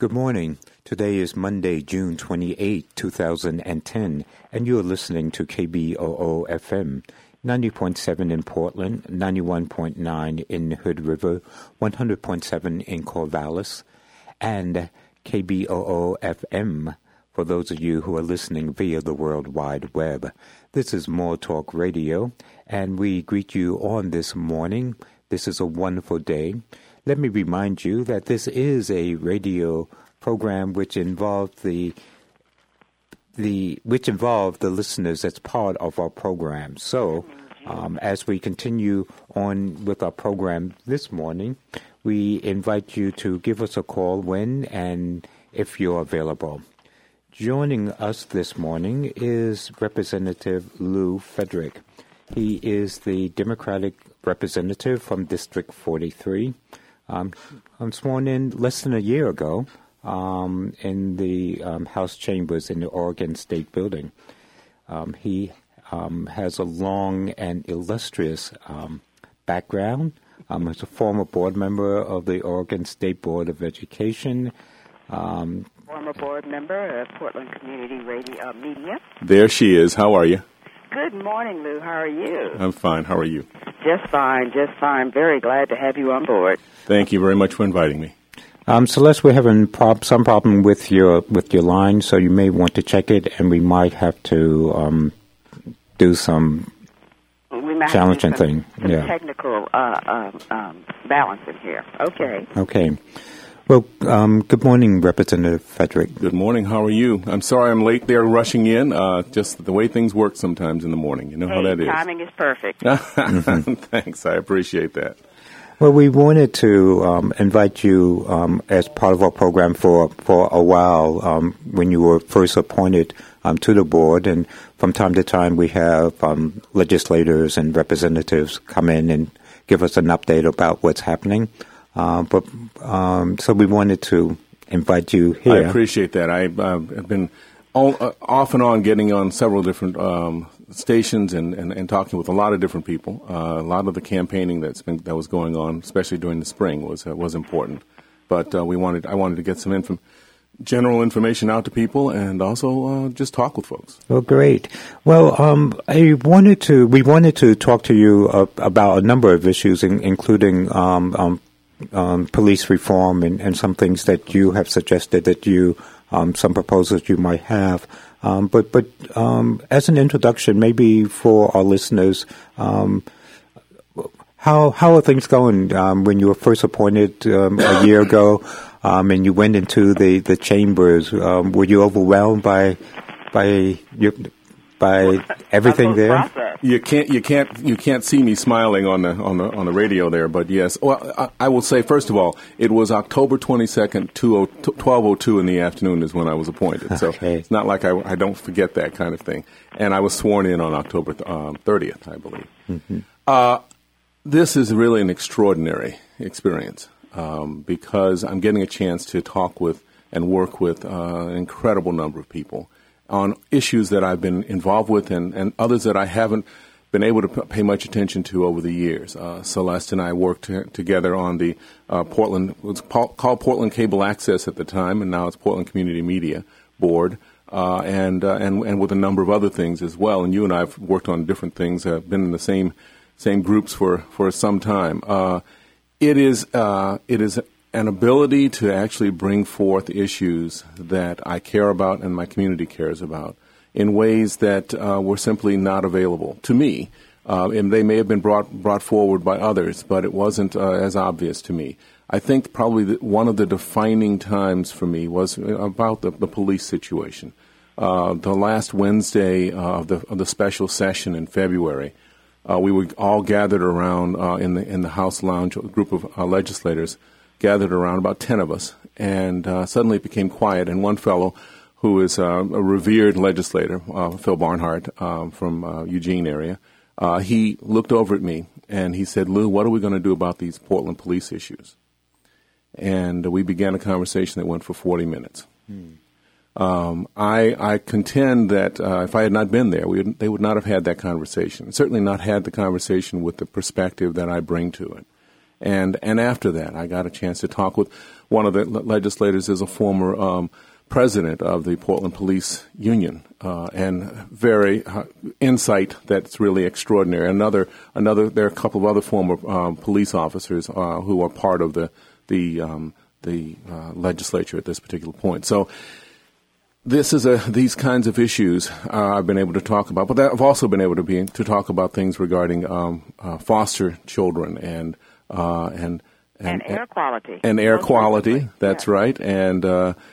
Good morning. Today is Monday, June 28, 2010, and you are listening to KBOO FM, 90.7 in Portland, 91.9 in Hood River, 100.7 in Corvallis, and KBOO FM for those of you who are listening via the World Wide Web. This is More Talk Radio, and we greet you on this morning. This is a wonderful day. Let me remind you that this is a radio program which involved the listeners as part of our program. So, as we continue on with our program this morning, we invite you to give us a call when and if you're available. Joining us this morning is Representative Lou Frederick. He is the Democratic representative from District 43. I'm sworn in less than a year ago in the House chambers in the Oregon State Building. He has a long and illustrious background. He's a former board member of the Oregon State Board of Education. Former board member of Portland Community Radio Media. There she is. How are you? Good morning, Lou. How are you? I'm fine. How are you? Just fine, just fine. Very glad to have you on board. Thank you very much for inviting me. Celeste, we're having some problem with your line, so you may want to check it, and we might have to do some challenging thing. Yeah. Technical balance in here. Okay. Okay. Well, good morning, Representative Frederick. Good morning. How are you? I'm sorry I'm late there rushing in. Just the way things work sometimes in the morning. You know how that is. Timing is perfect. Thanks. I appreciate that. Well, we wanted to invite you as part of our program for a while when you were first appointed to the board. And from time to time, we have legislators and representatives come in and give us an update about what's happening. So we wanted to invite you here. I appreciate that. I've been off and on getting on several different stations and talking with a lot of different people. A lot of the campaigning that was going on, especially during the spring, was important. But I wanted to get some general information out to people and also just talk with folks. Oh, great. Well, we wanted to talk to you about a number of issues, including police reform and some things that you have suggested that some proposals you might have. But as an introduction, maybe for our listeners, how are things going? When you were first appointed a year ago, and you went into the chambers, were you overwhelmed by everything there? You can't see me smiling on the radio there, but yes. Well, I will say first of all, it was October 22nd, 12:02 in the afternoon is when I was appointed. So okay. It's not like I don't forget that kind of thing. And I was sworn in on October 30th, I believe. Mm-hmm. This is really an extraordinary experience because I'm getting a chance to talk with and work with an incredible number of people on issues that I've been involved with and others that I haven't been able to pay much attention to over the years. Celeste and I worked together on the Portland, it was called Portland Cable Access at the time, and now it's Portland Community Media Board, and with a number of other things as well. And you and I have worked on different things, been in the same groups for some time. It is an ability to actually bring forth issues that I care about and my community cares about in ways that were simply not available to me. And they may have been brought forward by others, but it wasn't as obvious to me. I think probably one of the defining times for me was about the police situation. The last Wednesday of the special session in February, we were all gathered around in the House lounge, a group of legislators gathered around, about 10 of us, and suddenly it became quiet, and one fellow who is a revered legislator, Phil Barnhart from Eugene area, he looked over at me and he said, "Lou, what are we going to do about these Portland police issues?" And we began a conversation that went for 40 minutes. I contend that if I had not been there, they would not have had that conversation. Certainly not had the conversation with the perspective that I bring to it. And after that, I got a chance to talk with one of the legislators, is a former president of the Portland Police Union, and very insight that's really extraordinary. There are a couple of other former police officers who are part of the legislature at this particular point. So this is these kinds of issues I've been able to talk about, but I've also been able to talk about things regarding foster children and air quality. And air quality, that's right, and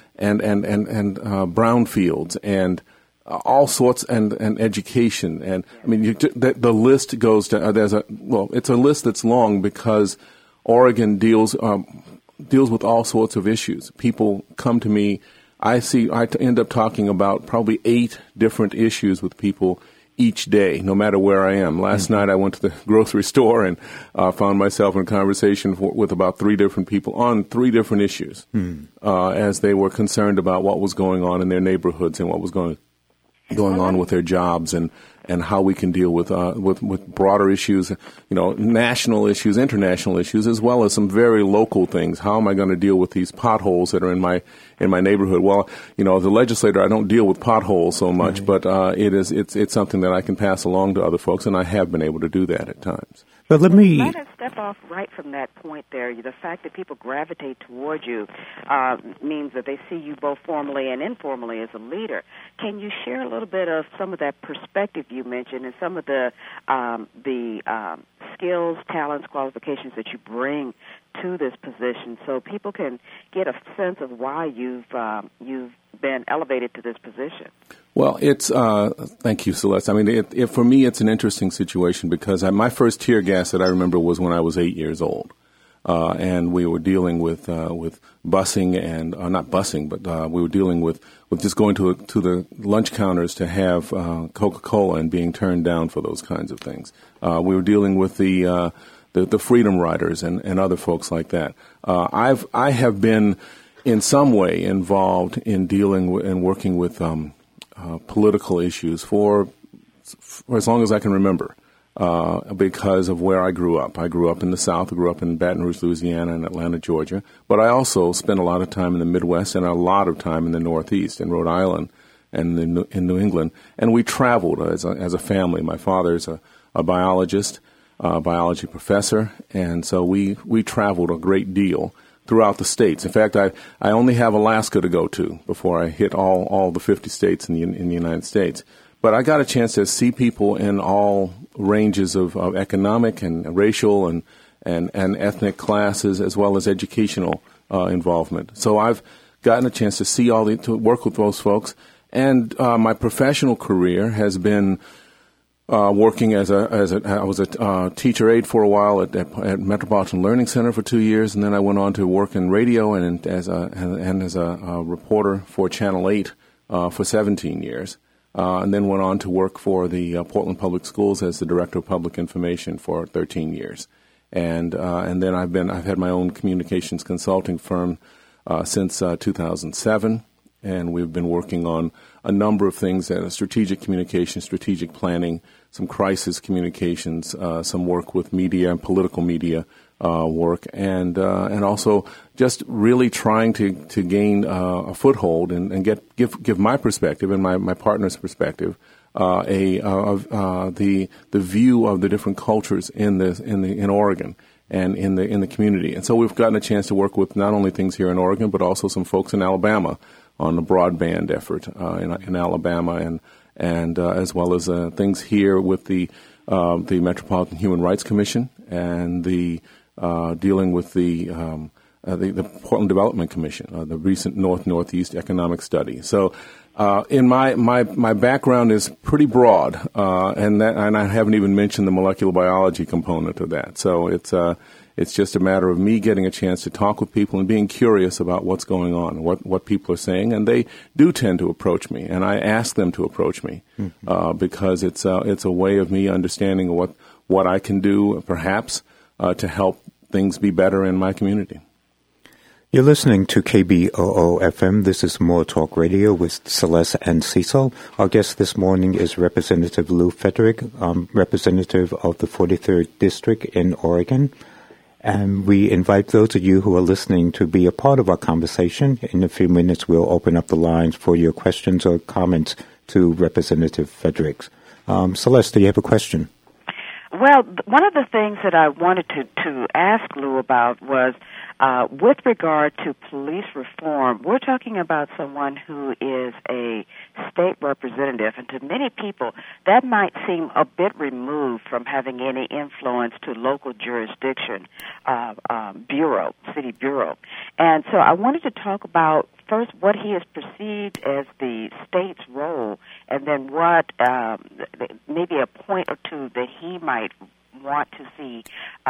brownfields and all sorts, and education. And I mean, the list goes to, it's a list that's long because Oregon deals with all sorts of issues. People come to me. I end up talking about probably 8 different issues with people each day, no matter where I am. Last night I went to the grocery store and found myself in a conversation with about 3 different people on 3 different issues as they were concerned about what was going on in their neighborhoods and what was going on with their jobs and how we can deal with broader issues, national issues, international issues, as well as some very local things. How am I going to deal with these potholes that are in my neighborhood? Well, as a legislator, I don't deal with potholes so much, but it's something that I can pass along to other folks, and I have been able to do that at times. But let us step off right from that point there. The fact that people gravitate toward you means that they see you both formally and informally as a leader. Can you share a little bit of some of that perspective you mentioned and some of the skills, talents, qualifications that you bring to this position so people can get a sense of why you've been elevated to this position? Well, thank you, Celeste. I mean, for me, it's an interesting situation because my first tear gas that I remember was when I was 8 years old. And we were dealing with busing and, not busing, but we were dealing with just going to the lunch counters to have Coca-Cola and being turned down for those kinds of things. We were dealing with the Freedom Riders and other folks like that. I have been in some way involved in dealing and working with political issues for as long as I can remember, because of where I grew up. I grew up in the South. I grew up in Baton Rouge, Louisiana, and Atlanta, Georgia. But I also spent a lot of time in the Midwest and a lot of time in the Northeast, in Rhode Island and in New England. And we traveled as a family. My father's a biologist, biology professor, and so we traveled a great deal throughout the states. In fact, I only have Alaska to go to before I hit all the 50 states in the United States. But I got a chance to see people in all ranges of economic and racial and ethnic classes, as well as educational involvement. So I've gotten a chance to see to work with those folks. And my professional career has been working I was a teacher aide for a while at Metropolitan Learning Center for 2 years, and then I went on to work in radio and as a reporter for Channel 8 for 17 years, and then went on to work for the Portland Public Schools as the Director of Public Information for 13 years, and then I've had my own communications consulting firm since 2007. And we've been working on a number of things: strategic communication, strategic planning, some crisis communications, some work with media and political media work, and also just really trying to gain a foothold and give my perspective and my partner's perspective, the view of the different cultures in Oregon and in the community. And so we've gotten a chance to work with not only things here in Oregon, but also some folks in Alabama on the broadband effort in Alabama, and as well as things here with the Metropolitan Human Rights Commission and the dealing with the Portland Development Commission, the recent Northeast Economic Study. So, in my background is pretty broad, and I haven't even mentioned the molecular biology component of that. So it's just a matter of me getting a chance to talk with people and being curious about what's going on, what people are saying, and they do tend to approach me, and I ask them to approach me because it's a way of me understanding what I can do, perhaps, to help things be better in my community. You're listening to KBOO-FM. This is More Talk Radio with Celeste and Cecil. Our guest this morning is Representative Lou Frederick, representative of the 43rd District in Oregon. And we invite those of you who are listening to be a part of our conversation. In a few minutes, we'll open up the lines for your questions or comments to Representative Fredericks. Celeste, do you have a question? Well, one of the things that I wanted to ask Lou about was with regard to police reform. We're talking about someone who is a state representative, and to many people, that might seem a bit removed from having any influence to local jurisdiction bureau, city bureau. And so I wanted to talk about first what he has perceived as the state's role, and then what maybe a point or two that he might want to see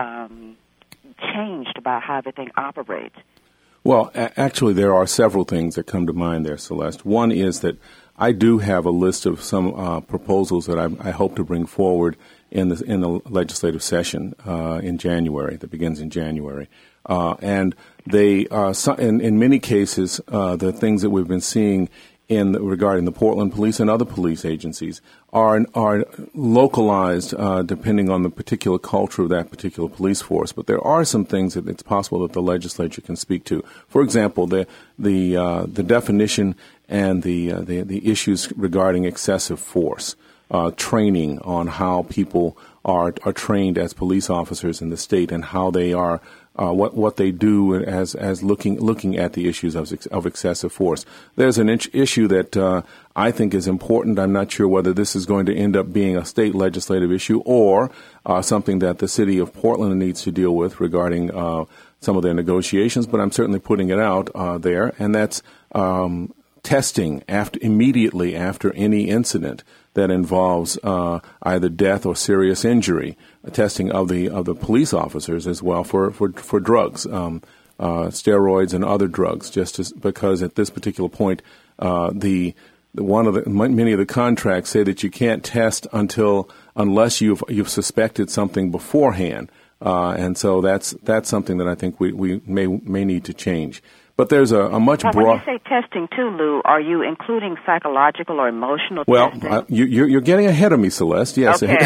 changed about how everything operates. Well, actually, there are several things that come to mind there, Celeste. One is that I do have a list of some proposals that I hope to bring forward in the legislative session in January, that begins in January. And they are, in many cases, the things that we've been seeing regarding the Portland Police and other police agencies are localized depending on the particular culture of that particular police force. But there are some things that it's possible that the legislature can speak to. For example, the definition and the issues regarding excessive force, training on how people are trained as police officers in the state and how they are. What they do as looking at the issues of excessive force. There's an issue that I think is important. I'm not sure whether this is going to end up being a state legislative issue or something that the city of Portland needs to deal with regarding some of their negotiations, but I'm certainly putting it out there, and that's testing immediately after any incident that involves either death or serious injury, testing of the police officers as well for drugs, steroids and other drugs. Because at this particular point, many of the contracts say that you can't test unless you've suspected something beforehand, and so that's something that I think we may need to change. But there's a much broader. When you say testing too, Lou, are you including psychological or emotional testing? Well, you're getting ahead of me, Celeste. Yes. Okay.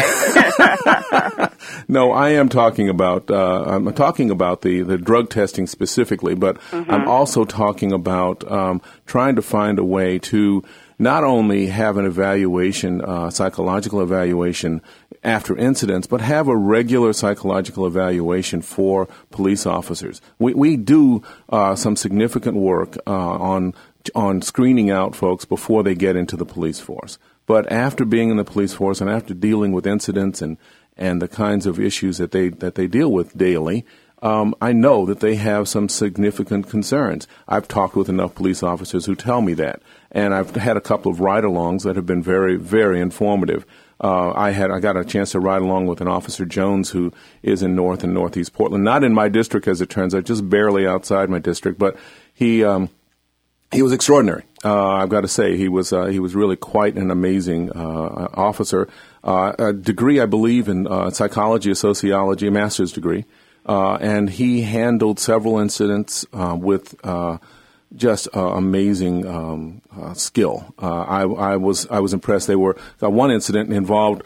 No, I am talking about the drug testing specifically, but I'm also talking about trying to find a way to not only have an evaluation, psychological evaluation after incidents, but have a regular psychological evaluation for police officers. We do some significant work on screening out folks before they get into the police force. But after being in the police force and after dealing with incidents and the kinds of issues that they deal with daily, I know that they have some significant concerns. I've talked with enough police officers who tell me that, and I've had a couple of ride-alongs that have been very, very informative. I got a chance to ride along with an Officer Jones who is in North and Northeast Portland, not in my district as it turns out, just barely outside my district, but he was extraordinary. I've got to say he was really quite an amazing officer. A degree, I believe, in psychology or sociology, a master's degree. And he handled several incidents with just amazing skill. I was impressed. One incident involved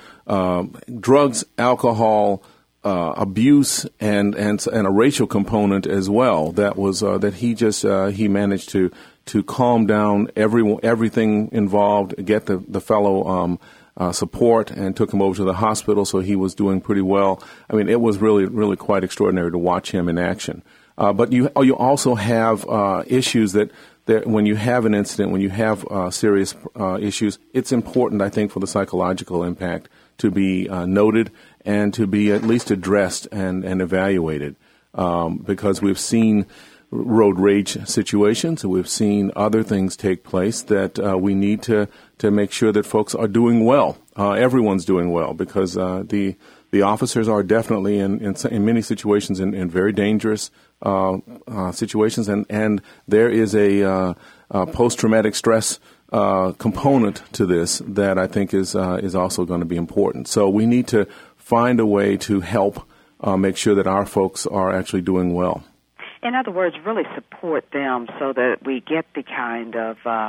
drugs, alcohol, abuse, and a racial component as well. That was that he managed to calm down everything involved, get the fellow support, and took him over to the hospital, so he was doing pretty well. I mean, it was really, really quite extraordinary to watch him in action. But you also have issues that when you have an incident, when you have serious issues, it's important, I think, for the psychological impact to be noted and to be at least addressed and evaluated, because we've seen road rage situations, and we've seen other things take place that we need to make sure that folks are doing well. Everyone's doing well, because the officers are definitely in many situations in very dangerous situations, and there is a post-traumatic stress component to this that I think is also going to be important. So we need to find a way to help make sure that our folks are actually doing well. In other words, really support them so that we get the kind of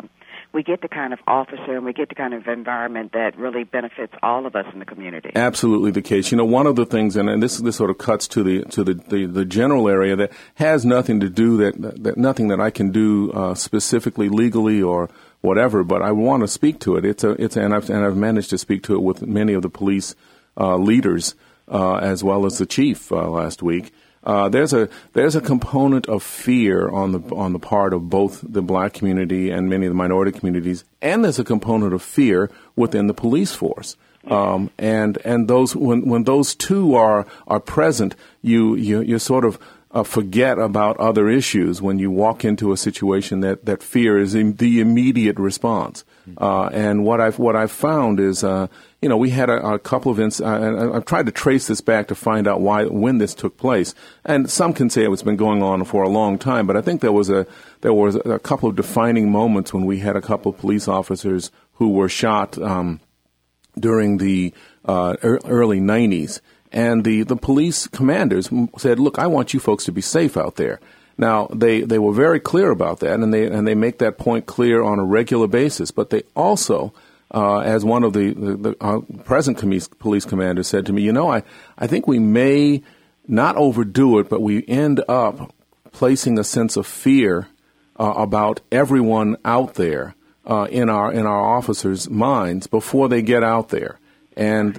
we get the kind of officer and we get the kind of environment that really benefits all of us in the community. Absolutely the case. One of the things, and this sort of cuts to the general area that has nothing to do that nothing that I can do specifically legally or whatever, but I want to speak to it. And I've managed to speak to it with many of the police leaders as well as the chief last week. There's a component of fear on the part of both the black community and many of the minority communities, and there's a component of fear within the police force. And those when those two are present, you sort of forget about other issues when you walk into a situation that fear is the immediate response. And what I've found is, we had a couple of and I've tried to trace this back to find out when this took place. And some can say it's been going on for a long time, but I think there was a couple of defining moments when we had a couple of police officers who were shot during the early 90s. And the police commanders said, "Look, I want you folks to be safe out there." Now, they were very clear about that, and they make that point clear on a regular basis. But they also, as one of the present police commanders said to me, I think we may not overdo it, but we end up placing a sense of fear about everyone out there in our officers' minds before they get out there. And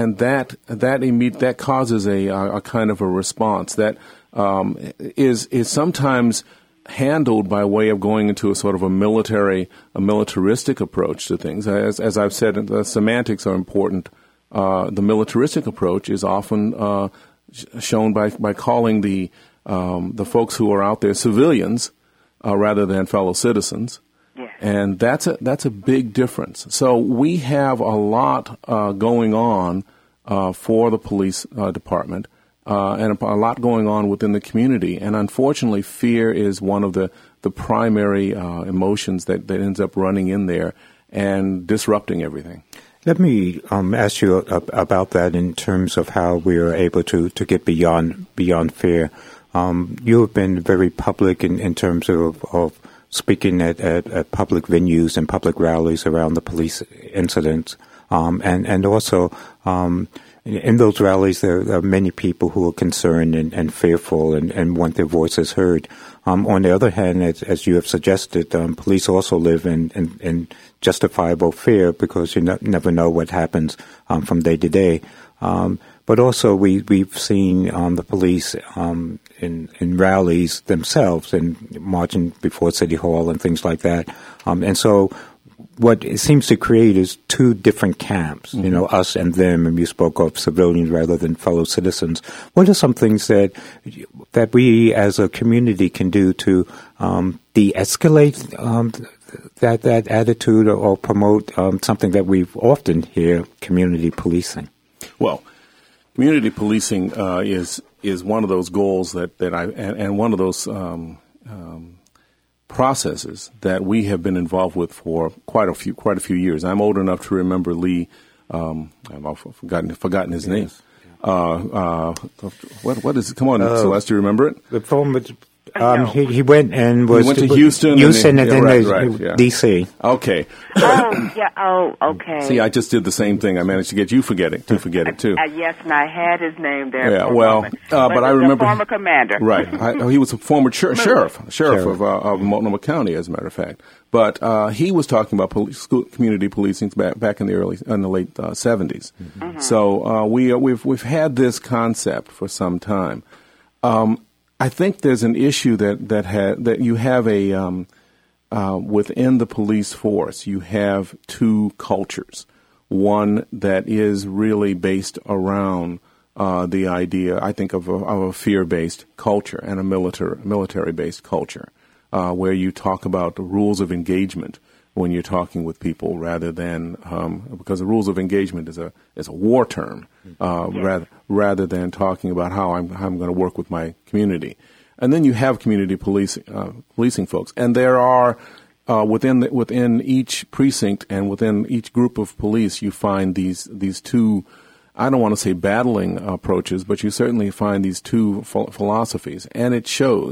that causes a kind of a response that is sometimes handled by way of going into a sort of a militaristic approach to things. As I've said, the semantics are important. The militaristic approach is often shown by calling the folks who are out there civilians rather than fellow citizens. Yes. And that's a big difference. So we have a lot going on for the police department and a lot going on within the community. And unfortunately, fear is one of the primary emotions that ends up running in there and disrupting everything. Let me ask you about that in terms of how we are able to get beyond fear. You have been very public in terms of speaking at public venues and public rallies around the police incidents. And also, in those rallies, there are many people who are concerned and fearful and want their voices heard. On the other hand, as you have suggested, police also live in justifiable fear because you never know what happens from day to day. But also, we've seen the police in rallies themselves and marching before City Hall and things like that. And so what it seems to create is two different camps, us and them, and you spoke of civilians rather than fellow citizens. What are some things that we as a community can do to de-escalate that attitude or promote something that we often hear, community policing? Well, community policing is one of those goals that I and one of those processes that we have been involved with for quite a few years. I'm old enough to remember Lee. I've forgotten his name. What is it? Come on, Celeste, do you remember it? The former. He went and was. He went to Houston, and then D.C. Okay. Oh, yeah. Oh, okay. See, I just did the same thing. I managed to get you to forget it too. Yes, and I had his name there. Yeah, for well, a moment. but I remember former commander. Right. He was a former sheriff of Multnomah County, as a matter of fact. But he was talking about community policing back in the late 70s. Mm-hmm. So we've had this concept for some time. I think there's an issue that you have within the police force. You have two cultures. One that is really based around the idea, I think, of a fear-based culture and a military-based culture, where you talk about the rules of engagement when you're talking with people, rather than because the rules of engagement is a war term, rather than talking about how I'm going to work with my community. And then you have community policing folks, and there are within each precinct and within each group of police, you find these two. I don't want to say battling approaches, but you certainly find these two philosophies, and it shows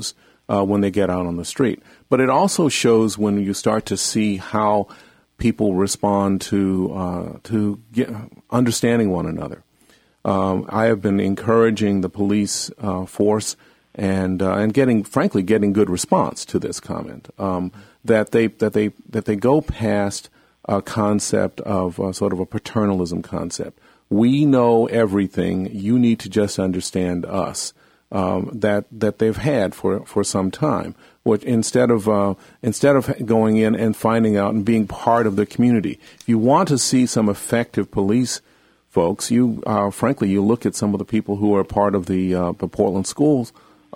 when they get out on the street. But it also shows when you start to see how people respond to understanding one another. I have been encouraging the police force and getting good response to this comment. That they go past a concept of sort of a paternalism concept. We know everything. You need to just understand us. That they've had for some time. Which instead of going in and finding out and being part of the community, if you want to see some effective police folks, you look at some of the people who are part of the Portland schools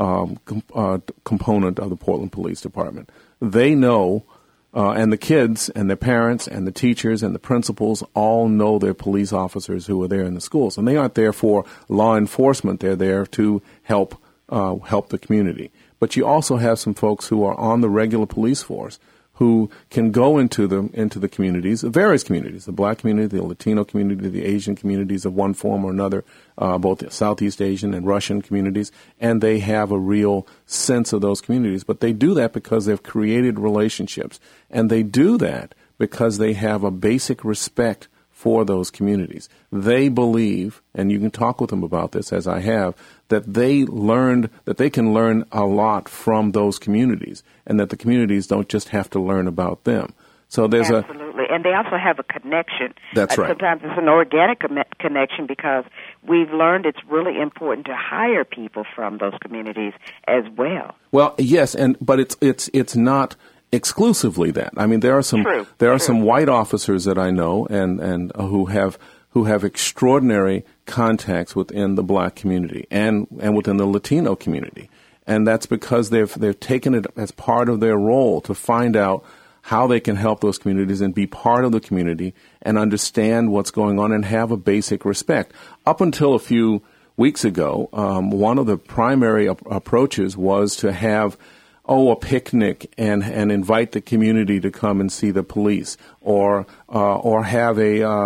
component of the Portland Police Department. They know, and the kids and their parents and the teachers and the principals all know their police officers who are there in the schools, and they aren't there for law enforcement. They're there to help the community. But you also have some folks who are on the regular police force who can go into the communities, the various communities, the black community, the Latino community, the Asian communities of one form or another, both the Southeast Asian and Russian communities, and they have a real sense of those communities. But they do that because they've created relationships, and they do that because they have a basic respect for those communities. They believe, and you can talk with them about this, as I have, that they can learn a lot from those communities, and that the communities don't just have to learn about them. So there's Absolutely. And they also have a connection. That's right. Sometimes it's an organic connection because we've learned it's really important to hire people from those communities as well. Well, yes, but it's not exclusively that. I mean, there are some white officers that I know and who have extraordinary contacts within the black community and within the Latino community, and that's because they've taken it as part of their role to find out how they can help those communities and be part of the community and understand what's going on and have a basic respect. Up until a few weeks ago, one of the primary approaches was to have a picnic and invite the community to come and see the police, or have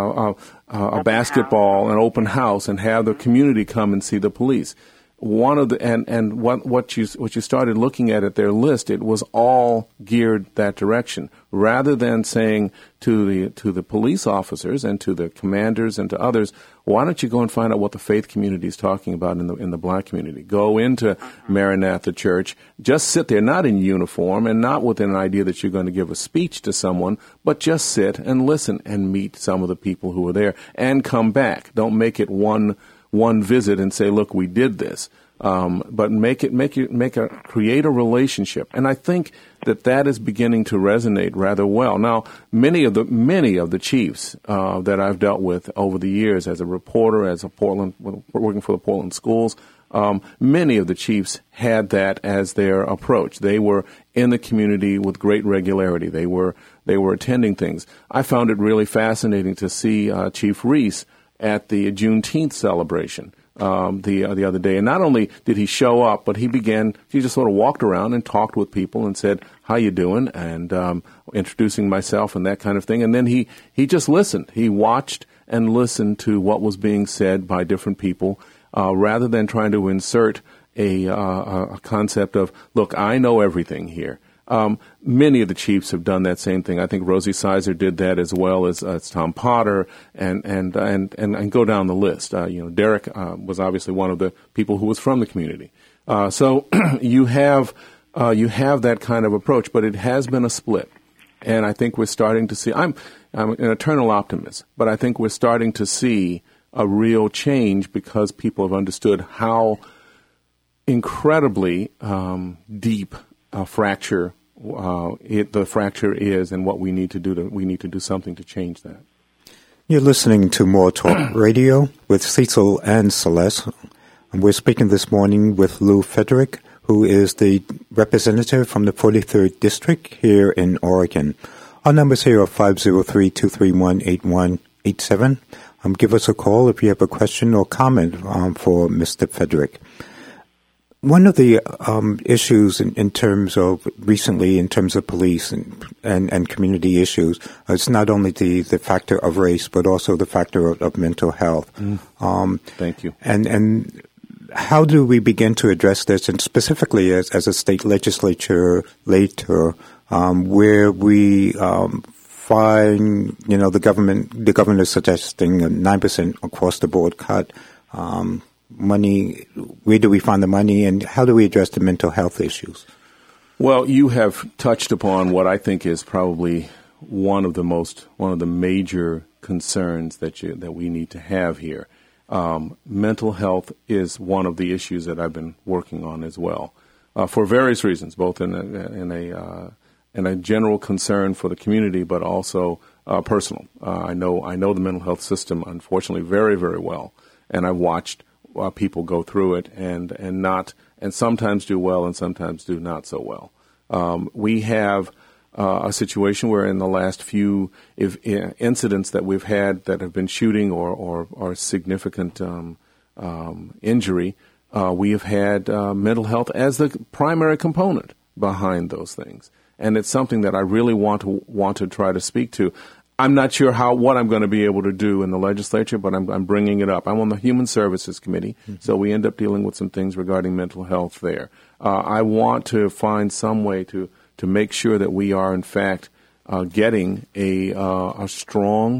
a basketball, an open house, and have the community come and see the police. One of the what you started looking at their list, it was all geared that direction, rather than saying to the police officers and to the commanders and to others, why don't you go and find out what the faith community is talking about in the black community? Go into Maranatha Church, just sit there, not in uniform and not with an idea that you're going to give a speech to someone, but just sit and listen and meet some of the people who are there and come back. Don't make it one visit and say, look, we did this. But create a relationship. And I think that is beginning to resonate rather well. Now, many of the chiefs that I've dealt with over the years as a reporter, working for the Portland schools, many of the chiefs had that as their approach. They were in the community with great regularity. They were attending things. I found it really fascinating to see Chief Reese at the Juneteenth celebration the other day. And not only did he show up, but he just sort of walked around and talked with people and said, how you doing? And introducing myself and that kind of thing. And then he just listened. He watched and listened to what was being said by different people, rather than trying to insert a concept of, look, I know everything here. Many of the chiefs have done that same thing. I think Rosie Sizer did that, as well as Tom Potter, and go down the list. Derek was obviously one of the people who was from the community. So you have that kind of approach, but it has been a split, and I think we're starting to see. I'm an eternal optimist, but I think we're starting to see a real change because people have understood how incredibly deep a fracture the fracture is, and what we need to do. We need to do something to change that. You're listening to More Talk Radio with Cecil and Celeste. And we're speaking this morning with Lou Frederick, who is the representative from the 43rd District here in Oregon. Our numbers here are 503-231-8187. Give us a call if you have a question or comment for Mr. Frederick. One of the issues in terms of recently, in terms of police and community issues, it's not only the factor of race, but also the factor of mental health. Thank you. And how do we begin to address this, and specifically as a state legislature later, where we find, the governor suggesting a 9% across the board cut, money, where do we find the money, and how do we address the mental health issues? Well, you have touched upon what I think is probably one of the major concerns that we need to have here. Mental health is one of the issues that I've been working on as well, for various reasons, both in a general concern for the community, but also personal. I know the mental health system, unfortunately, very, very well, and I've watched people go through it and sometimes do well and sometimes do not so well. We have a situation where in the last few incidents that we've had that have been shooting or significant injury, we have had mental health as the primary component behind those things. And it's something that I really want to try to speak to. I'm not sure what I'm going to be able to do in the legislature, but I'm bringing it up. I'm on the Human Services Committee, so we end up dealing with some things regarding mental health there. I want to find some way to make sure that we are, in fact, getting a strong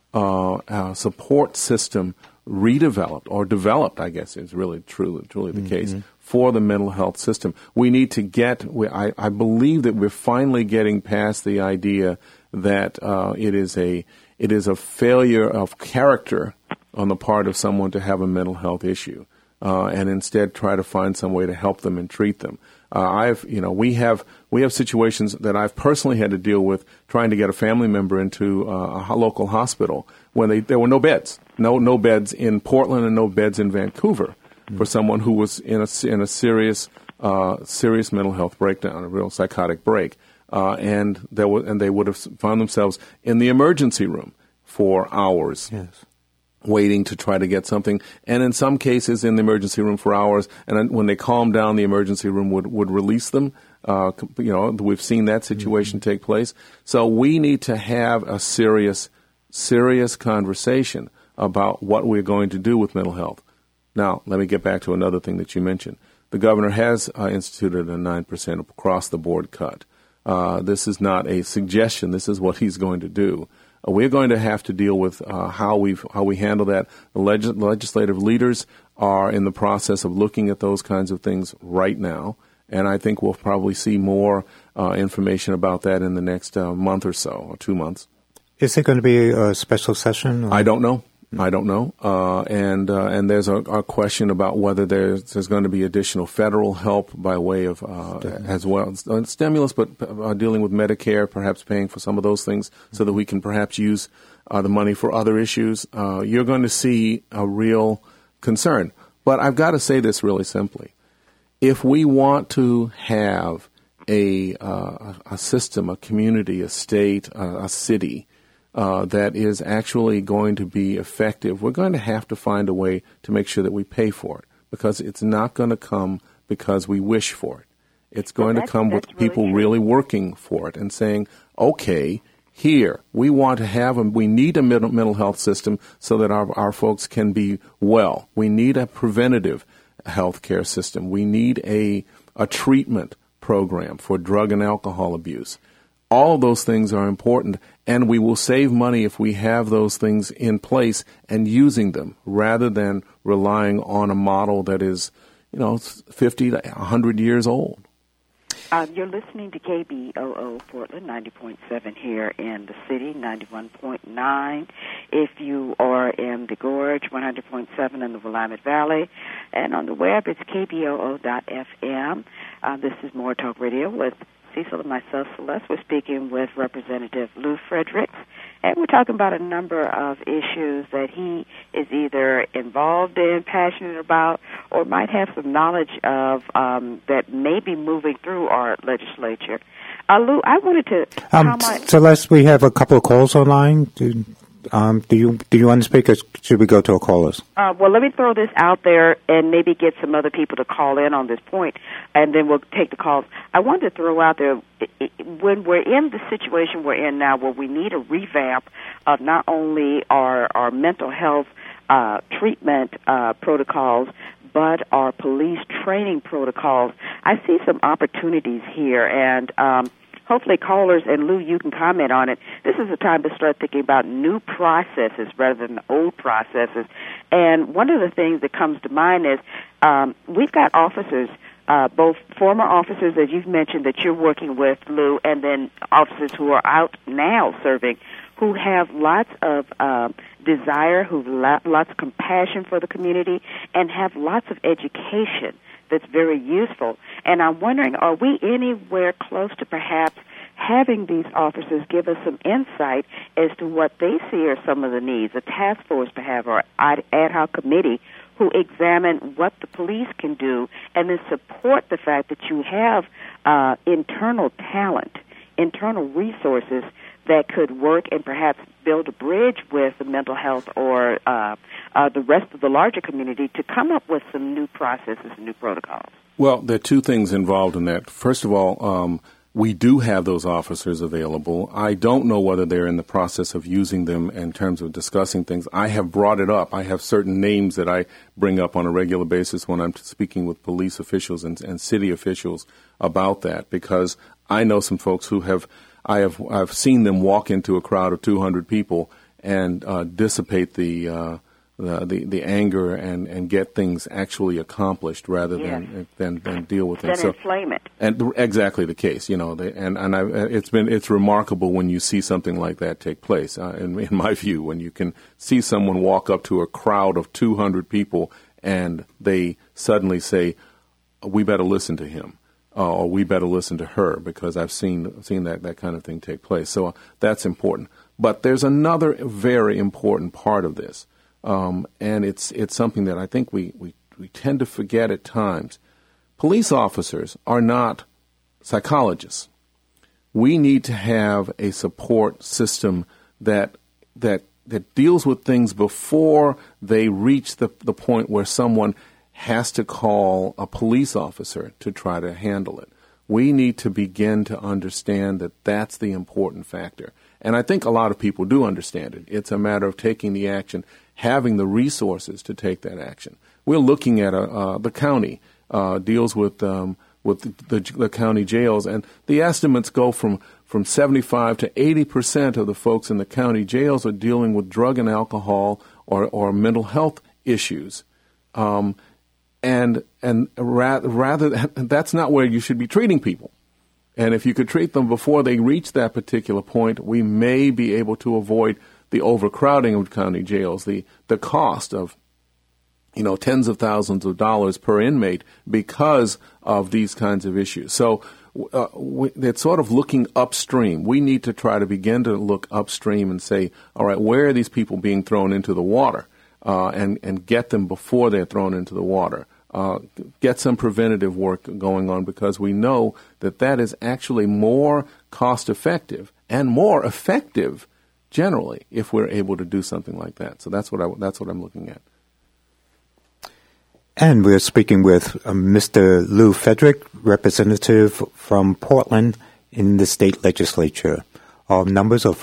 support system redeveloped or developed, I guess is really truly the case, for the mental health system. We need to I believe that we're finally getting past the idea that it is a failure of character on the part of someone to have a mental health issue, and instead try to find some way to help them and treat them. We have situations that I've personally had to deal with trying to get a family member into a local hospital when there were no beds, no beds in Portland and no beds in Vancouver for someone who was in a serious mental health breakdown, a real psychotic break. And they would have found themselves in the emergency room for hours, waiting to try to get something. And in some cases, in the emergency room for hours. And when they calmed down, the emergency room would release them. We've seen that situation take place. So we need to have a serious conversation about what we're going to do with mental health. Now, let me get back to another thing that you mentioned. The governor has instituted a 9% across-the-board cut. This is not a suggestion. This is what he's going to do. We're going to have to deal with how we handle that. The legislative leaders are in the process of looking at those kinds of things right now, and I think we'll probably see more information about that in the next month or so, or 2 months. Is it going to be a special session? Or? I don't know. And there's a question about whether there's going to be additional federal help by way of as well stimulus, but dealing with Medicare, perhaps paying for some of those things so that we can perhaps use the money for other issues. You're going to see a real concern. But I've got to say this really simply: if we want to have a system, a community, a state, a city that is actually going to be effective, we're going to have to find a way to make sure that we pay for it, because it's not going to come because we wish for it. It's going to come with people really working for it and saying, okay, here, we need a mental health system so that our folks can be well. We need a preventative health care system. We need a treatment program for drug and alcohol abuse. All of those things are important, and we will save money if we have those things in place and using them rather than relying on a model that is, 50 to 100 years old. You're listening to KBOO Portland 90.7 here in the city, 91.9 if you are in the Gorge, 100.7 in the Willamette Valley, and on the web it's kboo.fm. This is More Talk Radio with Cecil and myself, Celeste. We're speaking with Representative Lou Fredericks, and we're talking about a number of issues that he is either involved in, passionate about, or might have some knowledge of that may be moving through our legislature. Lou, I wanted to... Celeste, we have a couple of calls online. Do you want to speak, or should we go to our callers? Well, let me throw this out there and maybe get some other people to call in on this point, and then we'll take the calls. I wanted to throw out there, when we're in the situation we're in now, where we need a revamp of not only our mental health treatment protocols, but are police training protocols. I see some opportunities here, and hopefully callers, and Lou, you can comment on it. This is a time to start thinking about new processes rather than old processes. And one of the things that comes to mind is we've got officers, both former officers, as you've mentioned, that you're working with, Lou, and then officers who are out now serving, who have lots of desire, who have lots of compassion for the community, and have lots of education that's very useful. And I'm wondering, are we anywhere close to perhaps having these officers give us some insight as to what they see are some of the needs, a task force perhaps, or ad hoc committee who examine what the police can do and then support the fact that you have internal talent, internal resources that could work and perhaps build a bridge with the mental health or the rest of the larger community to come up with some new processes and new protocols? Well, there are two things involved in that. First of all, we do have those officers available. I don't know whether they're in the process of using them in terms of discussing things. I have brought it up. I have certain names that I bring up on a regular basis when I'm speaking with police officials and city officials about that, because I know some folks who I've seen them walk into a crowd of 200 people and dissipate the anger and get things actually accomplished rather than deal with it. Then inflame it. And exactly the case, it's remarkable when you see something like that take place. In my view, when you can see someone walk up to a crowd of 200 people and they suddenly say, "We better listen to him." Or we better listen to her, because I've seen that kind of thing take place. So that's important. But there's another very important part of this, and it's something that I think we tend to forget at times. Police officers are not psychologists. We need to have a support system that deals with things before they reach the point where someone has to call a police officer to try to handle it. We need to begin to understand that that's the important factor. And I think a lot of people do understand it. It's a matter of taking the action, having the resources to take that action. We're looking at the county deals with the county jails, and the estimates go from 75 to 80% of the folks in the county jails are dealing with drug and alcohol or mental health issues. And rather, that's not where you should be treating people. And if you could treat them before they reach that particular point, we may be able to avoid the overcrowding of county jails, the cost of, tens of thousands of dollars per inmate because of these kinds of issues. So it's sort of looking upstream. We need to try to begin to look upstream and say, all right, where are these people being thrown into the water? And get them before they're thrown into the water. Get some preventative work going on, because we know that is actually more cost-effective and more effective generally if we're able to do something like that. So that's what I'm looking at. And we're speaking with Mr. Lou Frederick, representative from Portland in the state legislature. Our numbers are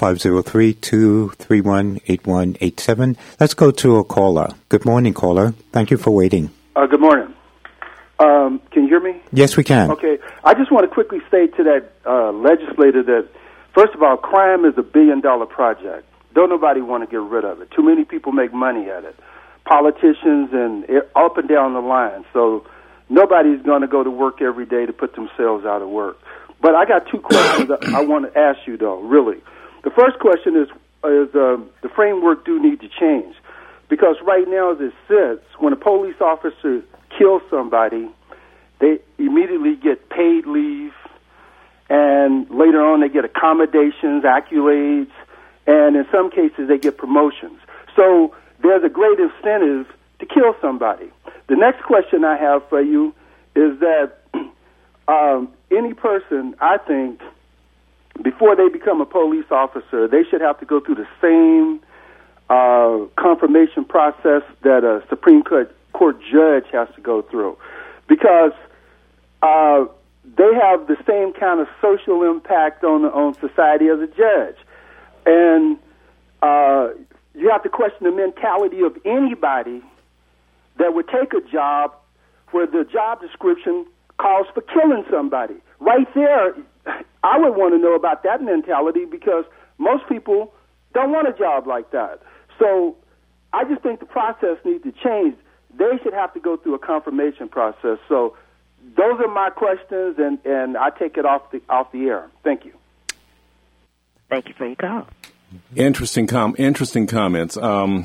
503-231-8187. Let's go to a caller. Good morning, caller. Thank you for waiting. Good morning. Can you hear me? Yes, we can. Okay. I just want to quickly say to that legislator that, first of all, crime is a billion-dollar project. Don't nobody want to get rid of it. Too many people make money at it. Politicians and up and down the line. So nobody's going to go to work every day to put themselves out of work. But I got two questions I want to ask you, though, really. The first question is the framework do need to change. Because right now, as it sits, when a police officer kills somebody, they immediately get paid leave, and later on they get accommodations, accolades, and in some cases they get promotions. So there's a great incentive to kill somebody. The next question I have for you is that any person, I think, before they become a police officer, they should have to go through the same confirmation process that a Supreme Court judge has to go through, because they have the same kind of social impact on society as a judge. And you have to question the mentality of anybody that would take a job where the job description calls for killing somebody. Right there, I would want to know about that mentality because most people don't want a job like that. So I just think the process needs to change. They should have to go through a confirmation process. So those are my questions, and I take it off the air. Thank you. Thank you for your call. Interesting comments.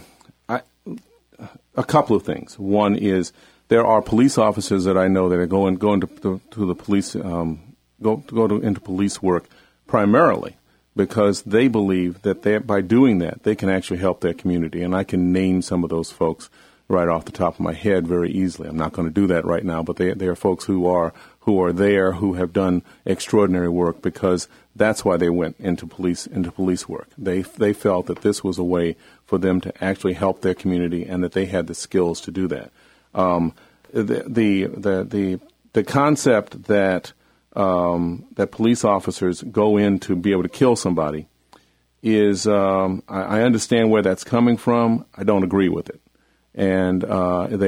A couple of things. One is there are police officers that I know that are going to the police into police work primarily because they believe that by doing that they can actually help their community, and I can name some of those folks right off the top of my head very easily. I'm not going to do that right now, but they are folks who are there who have done extraordinary work because that's why they went into police work. They felt that this was a way for them to actually help their community and that they had the skills to do that. The concept that police officers go in to be able to kill somebody is I understand where that's coming from. I don't agree with it. And I know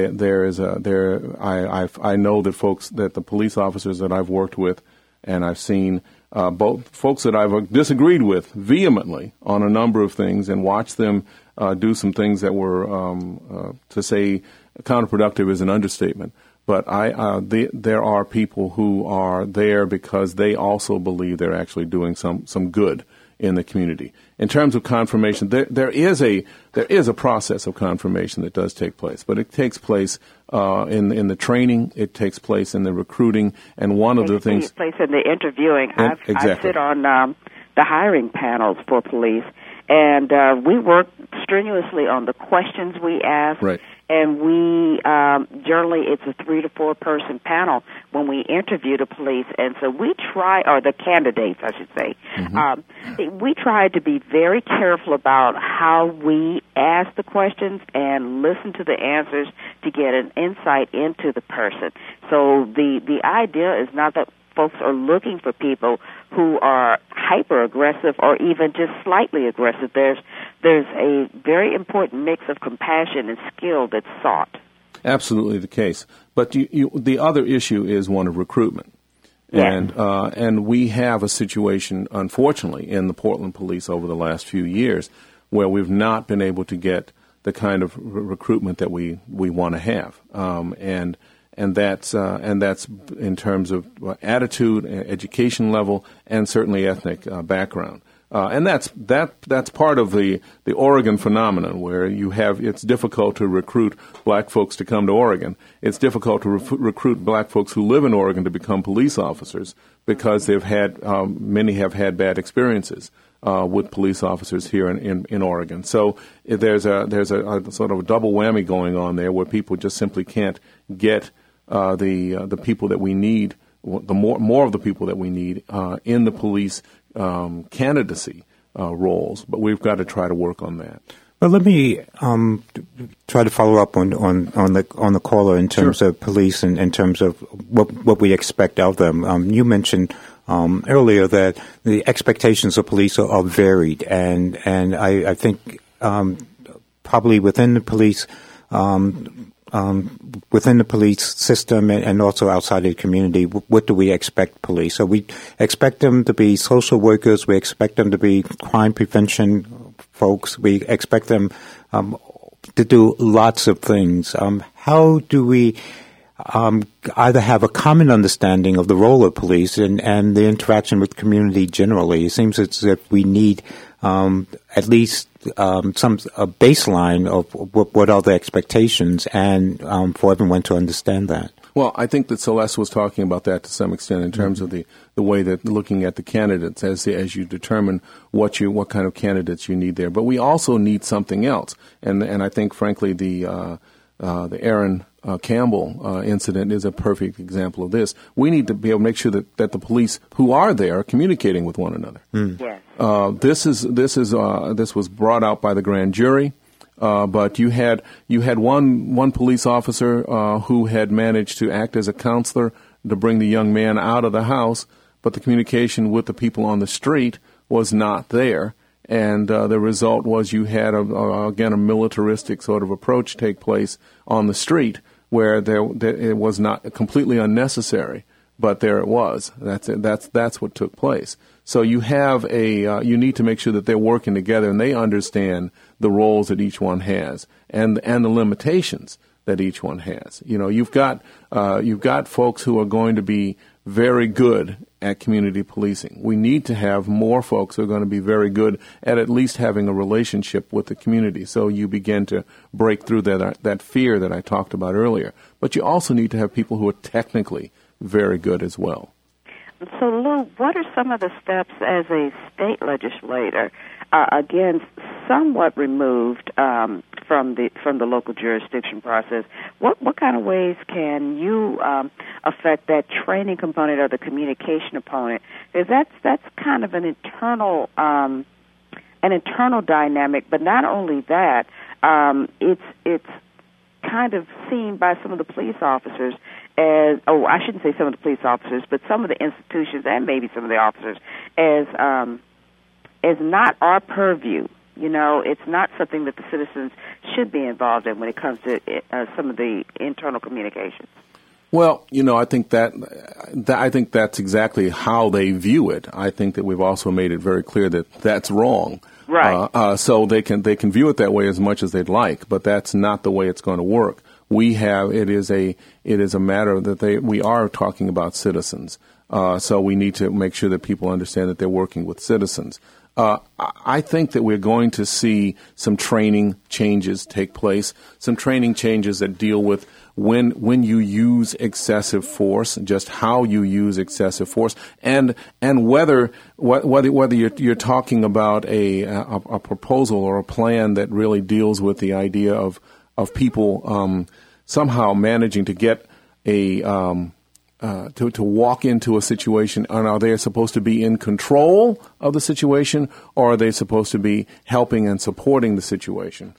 that the police officers that I've worked with and I've seen both folks that I've disagreed with vehemently on a number of things and watched them do some things that were, to say counterproductive is an understatement. But there are people who are there because they also believe they're actually doing some good in the community. In terms of confirmation, there is a process of confirmation that does take place, but it takes place in the training, it takes place in the recruiting, and one of the things takes place in the interviewing. Exactly. I sit on the hiring panels for police, and we work strenuously on the questions we ask. Right. And we generally it's a 3 to 4 person panel when we interview the police, and so we try, or the candidates, I should say. Mm-hmm. We try to be very careful about how we ask the questions and listen to the answers to get an insight into the person. So the idea is not that folks are looking for people who are hyper-aggressive or even just slightly aggressive. There's a very important mix of compassion and skill that's sought. Absolutely the case. But the other issue is one of recruitment. Yes. And we have a situation, unfortunately, in the Portland Police over the last few years where we've not been able to get the kind of recruitment that we want to have. And that's in terms of attitude, education level, and certainly ethnic background. And that's part of the Oregon phenomenon, where it's difficult to recruit black folks to come to Oregon. It's difficult to recruit black folks who live in Oregon to become police officers because many have had bad experiences with police officers here in Oregon. So there's a sort of a double whammy going on there, where people just simply can't get the people that we need, the more of the people that we need in the police candidacy roles. But we've got to try to work on that. Well, let me try to follow up on the caller in terms of police and in terms of what we expect of them. You mentioned earlier that the expectations of police are varied, and I think probably within the police. Within the police system and also outside the community, what do we expect police? So we expect them to be social workers. We expect them to be crime prevention folks. We expect them to do lots of things. How do we either have a common understanding of the role of police and the interaction with community generally? It seems as if we need at least a baseline of what are the expectations, and for everyone to understand that. Well, I think that Celeste was talking about that to some extent in terms of the way that looking at the candidates as you determine what kind of candidates you need there. But we also need something else, and I think frankly the Aaron Campbell incident is a perfect example of this. We need to be able to make sure that the police who are there are communicating with one another. Yes. This was brought out by the grand jury, but you had one police officer who had managed to act as a counselor to bring the young man out of the house, but the communication with the people on the street was not there. And the result was you had, again, a militaristic sort of approach take place on the street where it was not completely unnecessary, but there it was. That's what took place. So you have you need to make sure that they're working together and they understand the roles that each one has and the limitations that each one has. You've got folks who are going to be very good at community policing. We need to have more folks who are going to be very good at least having a relationship with the community. So you begin to break through that fear that I talked about earlier. But you also need to have people who are technically very good as well. So, Lou, what are some of the steps as a state legislator, again, somewhat removed from the local jurisdiction process? What kind of ways can you affect that training component or the communication component? Because that's kind of an internal dynamic. But not only that, it's kind of seen by some of the police officers as, I shouldn't say some of the police officers, but some of the institutions and maybe some of the officers as not our purview. It's not something that the citizens should be involved in when it comes to some of the internal communications. Well, I think that's exactly how they view it. I think that we've also made it very clear that that's wrong. Right. So they can view it that way as much as they'd like, but that's not the way it's going to work. It is a matter that we are talking about citizens. So we need to make sure that people understand that they're working with citizens. I think that we're going to see some training changes take place, some training changes that deal with when you use excessive force, just how you use excessive force, and whether you're talking about a proposal or a plan that really deals with the idea of people somehow managing to get to walk into a situation, and are they supposed to be in control of the situation, or are they supposed to be helping and supporting the situation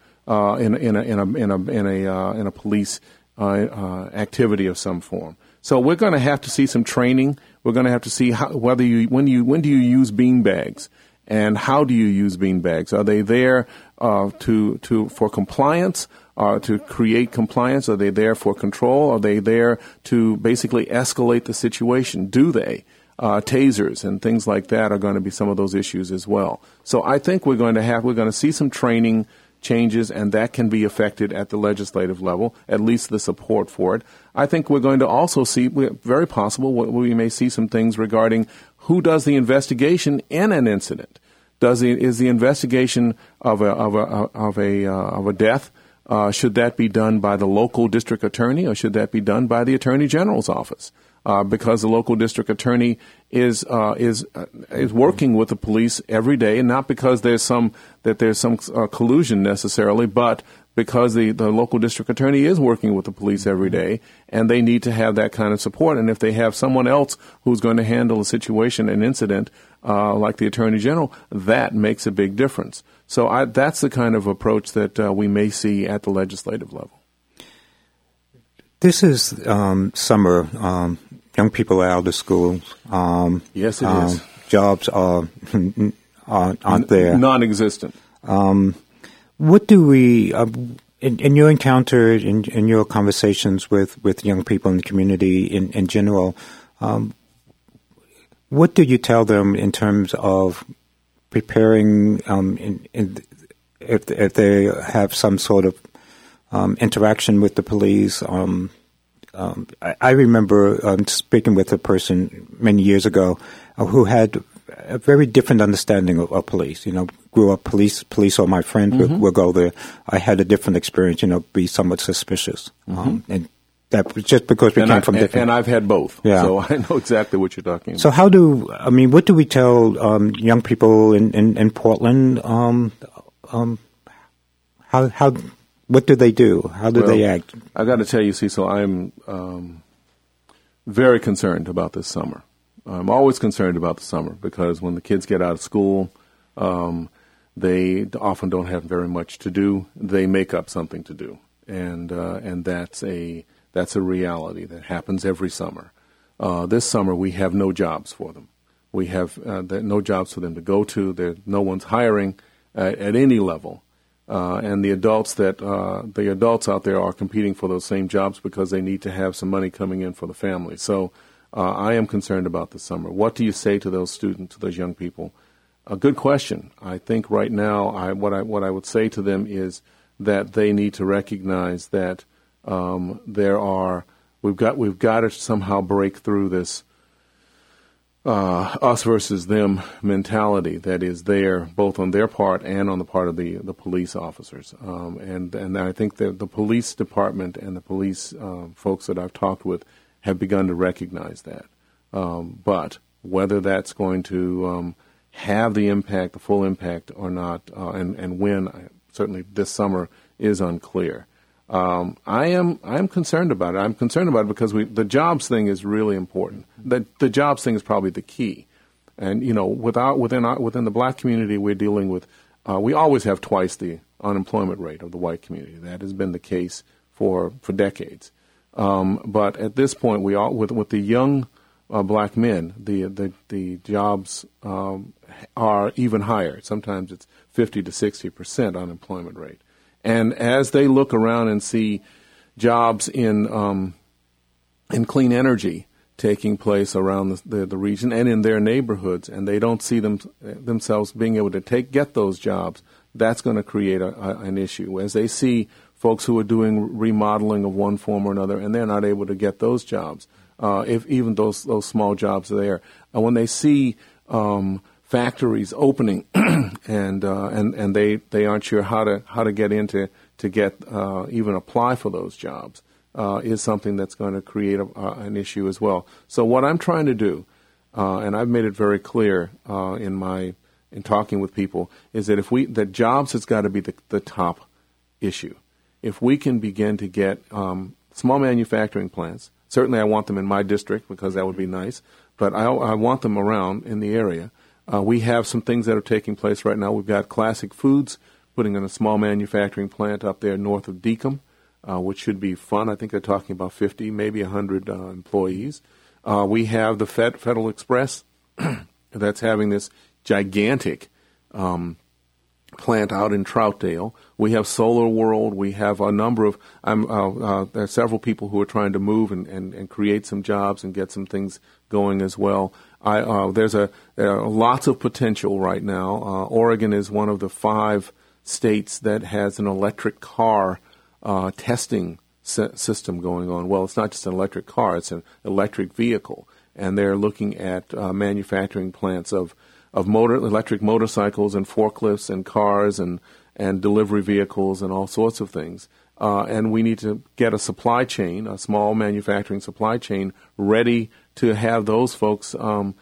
in a police activity of some form? So we're going to have to see some training. We're going to have to see when do you use beanbags, and how do you use beanbags? Are they there for compliance? To create compliance? Are they there for control? Are they there to basically escalate the situation? Do they? Tasers and things like that are going to be some of those issues as well. So I think we're going to see some training changes, and that can be affected at the legislative level, at least the support for it. I think we're going to also see, very possible, we may see some things regarding who does the investigation in an incident. Is the investigation of a death? Should that be done by the local district attorney, or should that be done by the attorney general's office? Because the local district attorney is working with the police every day, and not because there's some collusion necessarily, but because the local district attorney is working with the police every day, and they need to have that kind of support. And if they have someone else who's going to handle a situation, an incident, like the attorney general, that makes a big difference. So that's the kind of approach that we may see at the legislative level. This is summer. Young people are out of school. Yes, it is. Jobs aren't there. Non-existent. What do we, in your encounter, in your conversations with young people in the community in general, what do you tell them in terms of preparing, if they have some sort of interaction with the police? I remember speaking with a person many years ago who had a very different understanding of police. Grew up police or my friends would go there. I had a different experience, be somewhat suspicious. And that was just because we came from different... And I've had both, yeah. So I know exactly what you're talking about. So what do we tell young people in Portland? What do they do? How do they act? I got to tell you, Cecil, I'm very concerned about this summer. I'm always concerned about the summer because when the kids get out of school, they often don't have very much to do. They make up something to do, and that's a reality that happens every summer. This summer, we have no jobs for them. We have no jobs for them to go to. No one's hiring at any level. and the adults out there are competing for those same jobs because they need to have some money coming in for the family. So I am concerned about the summer. What do you say to those students, to those young people? A good question. I think right now, what I would say to them is that they need to recognize that we've got to somehow break through this us versus them mentality that is there both on their part and on the part of the police officers. And I think that the police department and the police folks that I've talked with have begun to recognize that. But whether that's going to have the impact, the full impact or not, and when, certainly this summer, is unclear. I am concerned about it. I'm concerned about it because the jobs thing is really important. The jobs thing is probably the key. And within the black community, we're dealing with. We always have twice the unemployment rate of the white community. That has been the case for decades. But at this point, with the young black men, the jobs are even higher. Sometimes it's 50 to 60% unemployment rate. And as they look around and see jobs in clean energy taking place around the region and in their neighborhoods, and they don't see themselves being able to get those jobs, that's going to create an issue. As they see folks who are doing remodeling of one form or another, and they're not able to get those jobs, if even those small jobs are there, when they see factories opening and they aren't sure how to get into to get even apply for those jobs is something that's going to create an issue as well. So what I'm trying to do, and I've made it very clear in talking with people, is that that jobs has got to be the top issue. If we can begin to get small manufacturing plants, certainly I want them in my district because that would be nice, but I want them around in the area. We have some things that are taking place right now. We've got Classic Foods putting in a small manufacturing plant up there north of Deacom, which should be fun. I think they're talking about 50, maybe 100 employees. We have the Federal Express that's having this gigantic plant out in Troutdale. We have Solar World. We have a number of there are several people who are trying to move and create some jobs and get some things going as well. There are lots of potential right now. Oregon is one of the 5 states that has an electric car testing system going on. Well, it's not just an electric car; it's an electric vehicle, and they're looking at manufacturing plants of electric motorcycles and forklifts and cars and delivery vehicles and all sorts of things. And we need to get a supply chain, a small manufacturing supply chain, ready to have those folks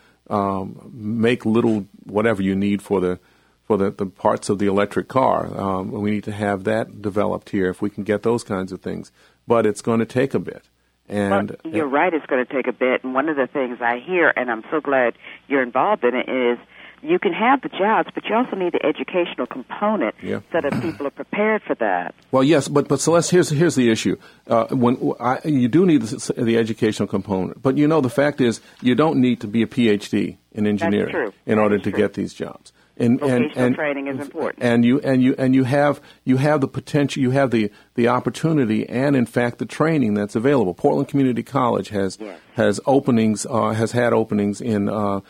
make little whatever you need for the parts of the electric car. We need to have that developed here if we can get those kinds of things. But it's going to take a bit. And you're right, it's going to take a bit. And one of the things I hear, and I'm so glad you're involved in it, is you can have the jobs, but you also need the educational component so that people are prepared for that. Well, yes, but Celeste, here's the issue. You do need the educational component, but the fact is you don't need to be a PhD in engineering in order to get these jobs. Vocational training is important. And you have the potential, you have the opportunity, and in fact the training that's available. Portland Community College has openings, has had openings in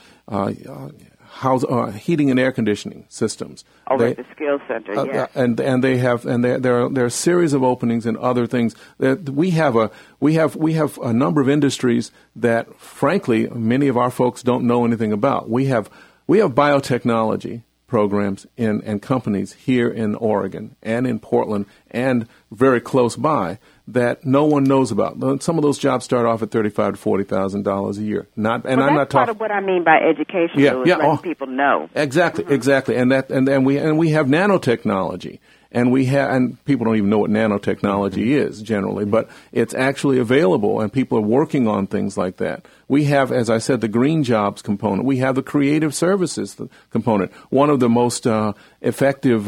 heating and air conditioning systems. At the Skills Center, yes. And there are a series of openings and other things. We have a number of industries that, frankly, many of our folks don't know anything about. We have biotechnology programs and companies here in Oregon and in Portland and very close by that no one knows about. Some of those jobs start off at $35,000 to $40,000 a year. I'm not talking. Part of what I mean by education. Letting people know. Exactly, exactly. And we have nanotechnology. And people don't even know what nanotechnology is generally, but it's actually available, and people are working on things like that. We have, as I said, the green jobs component. We have the creative services component. One of the most effective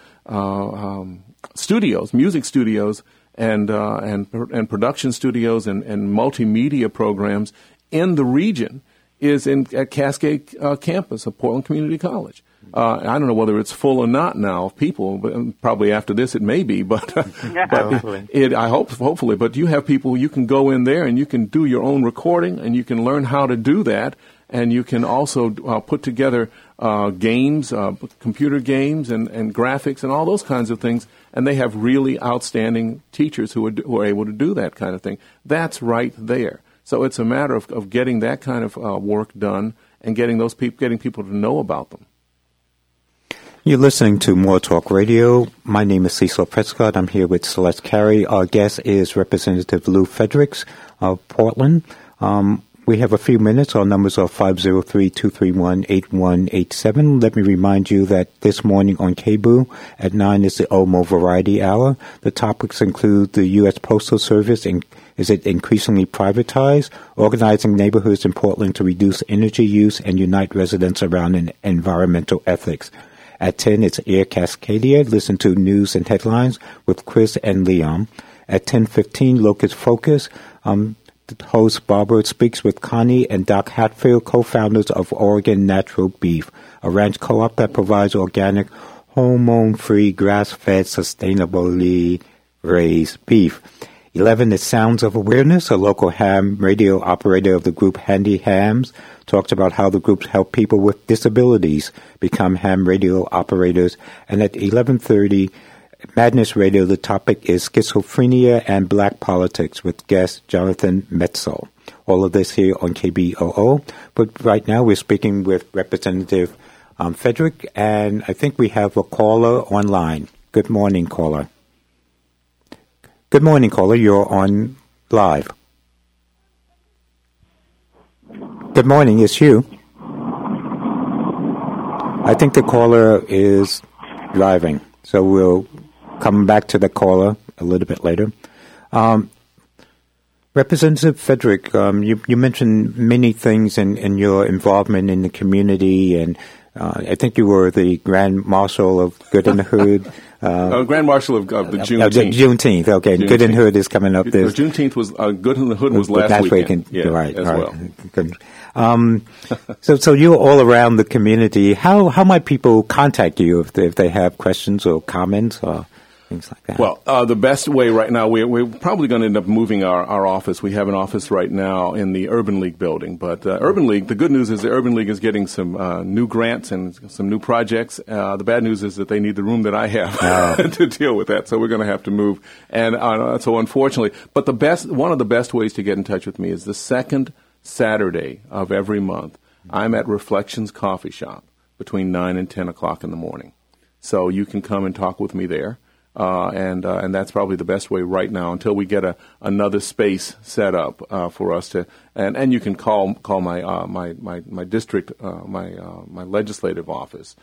studios, music studios, and production studios and multimedia programs in the region is at Cascade campus of Portland Community College. I don't know whether it's full or not now of people, but probably after this it may be, but, hopefully. But you have people, you can go in there and you can do your own recording and you can learn how to do that. And you can also put together games, computer games and graphics and all those kinds of things. And they have really outstanding teachers who are able to do that kind of thing. That's right there. So it's a matter of getting that kind of work done and getting people to know about them. You're listening to More Talk Radio. My name is Cecil Prescott. I'm here with Celeste Carey. Our guest is Representative Lou Fredericks of Portland. We have a few minutes. Our numbers are 503-231-8187. Let me remind you that this morning on KBOO at 9 is the OMO Variety Hour. The topics include the U.S. Postal Service and is it increasingly privatized, organizing neighborhoods in Portland to reduce energy use and unite residents around environmental ethics. At 10, it's Air Cascadia. Listen to news and headlines with Chris and Leon. At 10:15, Locust Focus. The host Barbara speaks with Connie and Doc Hatfield, co-founders of Oregon Natural Beef, a ranch co-op that provides organic, hormone-free, grass-fed, sustainably raised beef. 11 is Sounds of Awareness. A local ham radio operator of the group Handy Hams talks about how the groups help people with disabilities become ham radio operators. And at 11:30, Madness Radio, the topic is schizophrenia and black politics with guest Jonathan Metzl. All of this here on KBOO. But right now we're speaking with Representative Frederick, and I think we have a caller online. Good morning, caller. Good morning, caller. You're on live. Good morning. It's you. I think the caller is driving, so we'll come back to the caller a little bit later. Representative Frederick, you mentioned many things in your involvement in the community, and I think you were the Grand Marshal of Good in the Hood. Grand Marshal of the Juneteenth. Juneteenth, okay. Juneteenth. Good in the Hood is coming up. Juneteenth was Good in the Hood was last weekend. Yeah, right, as right. well. So you're all around the community. How might people contact you if they have questions or comments or things like that? Well, the best way right now, we're probably going to end up moving our office. We have an office right now in the Urban League building. But Urban League, the good news is the Urban League is getting some new grants and some new projects. The bad news is that they need the room that I have to deal with that. So we're going to have to move. And so unfortunately, but one of the best ways to get in touch with me is the second Saturday of every month. I'm at Reflections Coffee Shop between 9 and 10 o'clock in the morning. So you can come and talk with me there. And that's probably the best way right now until we get another space set up for us to. And you can call my district my legislative office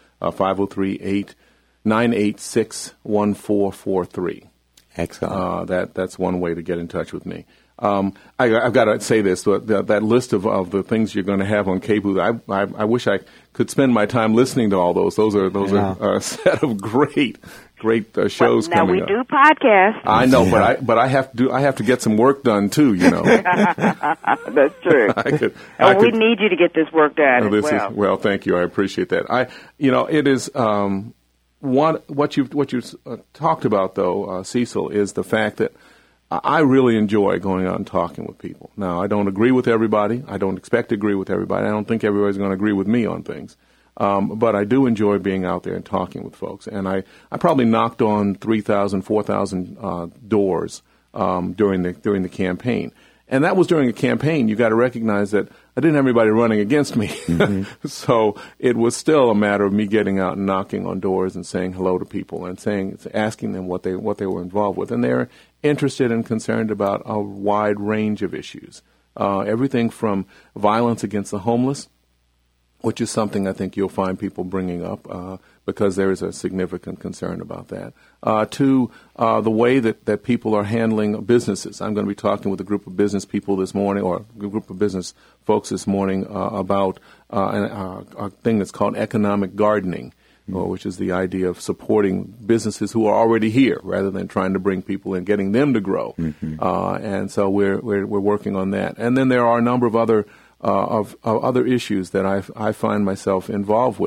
503-898-1443. Excellent. That's one way to get in touch with me. I've got to say this: that list of the things you're going to have on KBOO. I wish I could spend my time listening to all those. Those are a set of great shows coming up. Now we do podcasts. I know, but I have to get some work done too. You know. That's true. We need you to get this work done as well. Well, thank you. I appreciate that. It is what you talked about though, Cecil, is the fact that I really enjoy going out and talking with people. Now, I don't agree with everybody. I don't expect to agree with everybody. I don't think everybody's going to agree with me on things. But I do enjoy being out there and talking with folks. And I probably knocked on 3,000, 4,000 doors during the campaign. And that was during a campaign. You got to recognize that I didn't have anybody running against me. Mm-hmm. So it was still a matter of me getting out and knocking on doors and saying hello to people and asking them what they were involved with. And they're interested and concerned about a wide range of issues. Everything from violence against the homeless, which is something I think you'll find people bringing up because there is a significant concern about that, to the way that people are handling businesses. I'm going to be talking with a group of business people this morning, or a group of business folks this morning, about a thing that's called economic gardening, which is the idea of supporting businesses who are already here rather than trying to bring people in, getting them to grow. Mm-hmm. And so we're working on that. And then there are a number of other issues that I find myself involved with.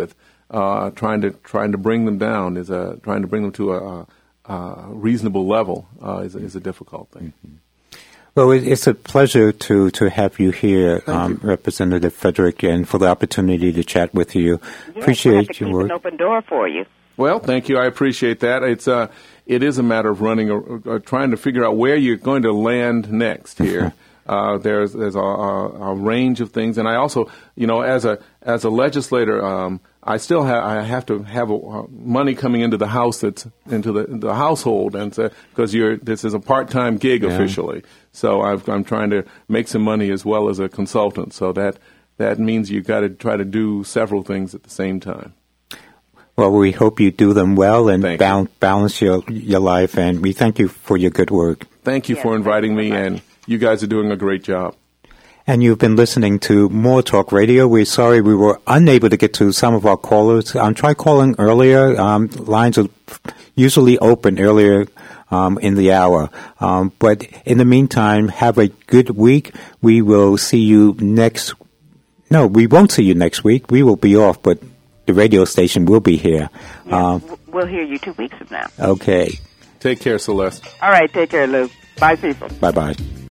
trying to bring them down trying to bring them to a reasonable level is a difficult thing. Mm-hmm. Well, it's a pleasure to have you here, Representative Frederick, and for the opportunity to chat with you. Yes, Appreciate your work. Keep an open door for you. Well, thank you. I appreciate that. It is a matter of trying to figure out where you're going to land next here. There's a range of things, and I also, as a legislator, I still have to have money coming into the house into the household, and because this is a part-time gig officially. So I'm trying to make some money as well as a consultant. So that means you've got to try to do several things at the same time. Well, we hope you do them well and balance your life, and we thank you for your good work. Thank you for inviting me, and you guys are doing a great job. And you've been listening to More Talk Radio. We're sorry we were unable to get to some of our callers. Try calling earlier. Lines are usually open earlier in the hour. But in the meantime, have a good week. We will see you No, we won't see you next week. We will be off, but the radio station will be here. Yes, we'll hear you 2 weeks from now. Okay. Take care, Celeste. All right, take care, Lou. Bye, people. Bye-bye.